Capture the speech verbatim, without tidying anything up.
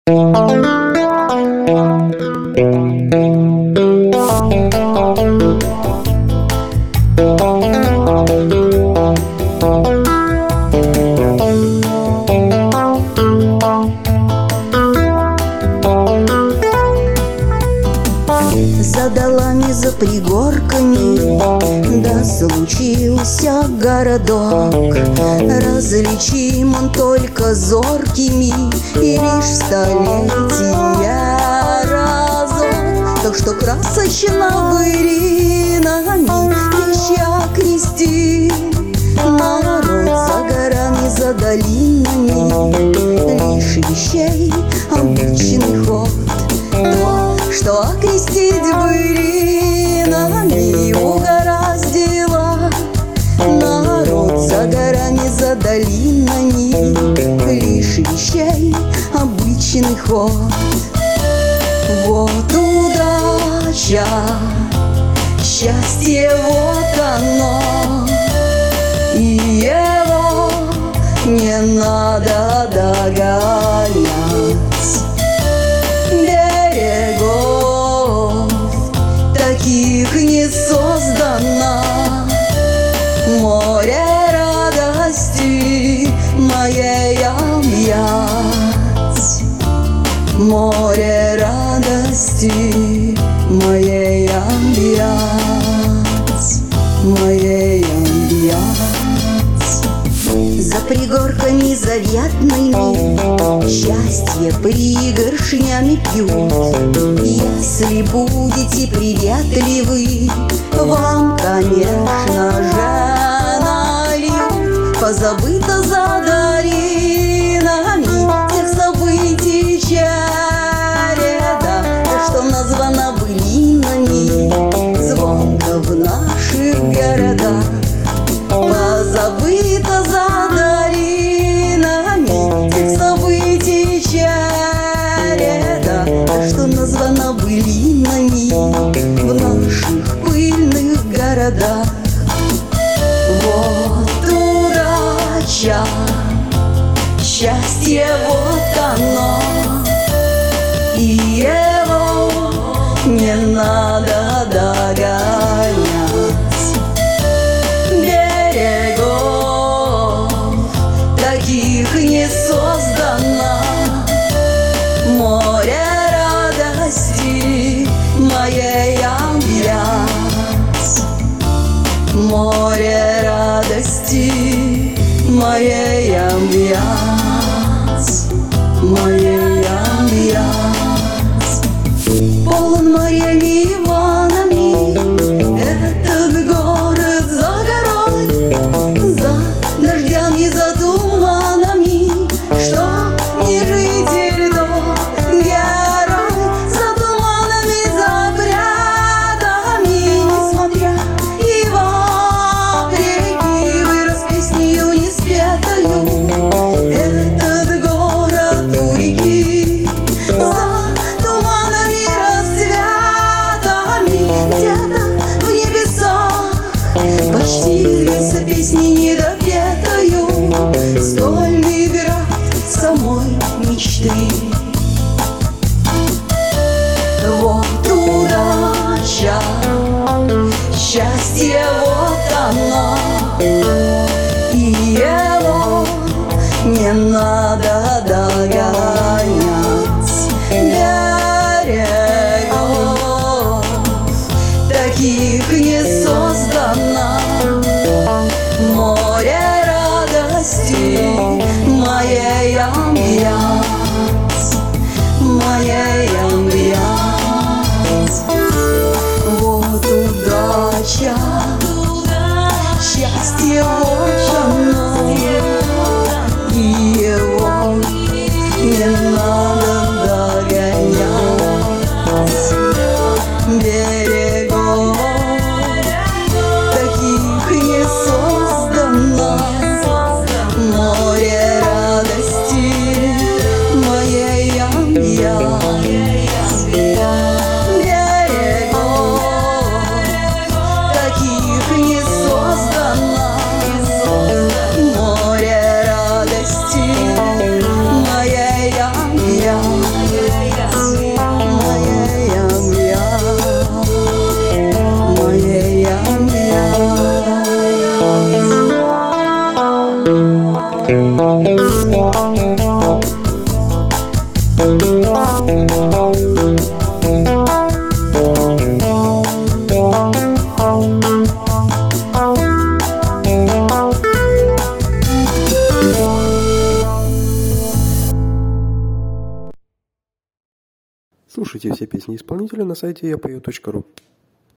За долами, за пригорками, да случился городок. Различим он только зоркими и лишь столетия разок. Так что красочно былинами веща крести народ за горами, за долинами. Лишь вещей обычный ход, то, что окрестить былинами угораздило народ за горами, за долинами. Лишь вещей обычный ход. Вот удача, счастье, вот оно, и его не надо догонять. Берегов таких не создано, море радости моей объять, море радости моей объять, моей объять. За пригорками заветными счастье пригоршнями пьют. Если будете приветливы, вам, конечно же, нальют. Позабыто за долинами тех событий череда, да что названо былинами звонко в наших городах. Позабыто за долинами тех событий череда, да что названо былинами в наших пыльных городах. Вот удача, счастье, вот оно, и его не надо догонять. Берегов таких не создано, море радости моей объять, море радости моей объять, моей объять. Полон морями и ванами этот город за горой, за дождями, за туманами, что не житель, то герой. За туманами, за прядами, несмотря и вопреки, вырос песнею неспетою этот город у реки. За туманами, рассветами, где-то в небесах почти льется песни недопетою, стольный град самой мечты. Вот удача, счастье, вот оно, и его не надо догонять. Берегов таких не создано, море радости моей объять, моей объять. Вот удача, счастье, вот оно, и его не надо догонять. Берегов таких не создано, море радости моей объять. Берегов таких не создано, море радости моей объять. Слушайте все песни исполнителя на сайте я пою точка ру.